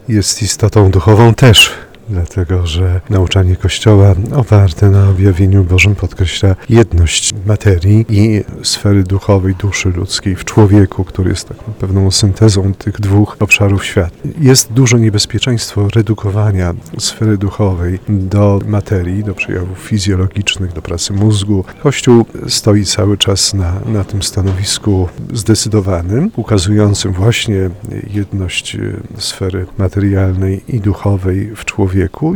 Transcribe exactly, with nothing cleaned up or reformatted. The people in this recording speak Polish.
jest istotą duchową też, dlatego że nauczanie Kościoła oparte na objawieniu Bożym podkreśla jedność materii i sfery duchowej, duszy ludzkiej w człowieku, który jest taką pewną syntezą tych dwóch obszarów świata. Jest duże niebezpieczeństwo redukowania sfery duchowej do materii, do przejawów fizjologicznych, do pracy mózgu. Kościół stoi cały czas na, na tym stanowisku zdecydowanym, ukazującym właśnie jedność sfery materialnej i duchowej w człowieku.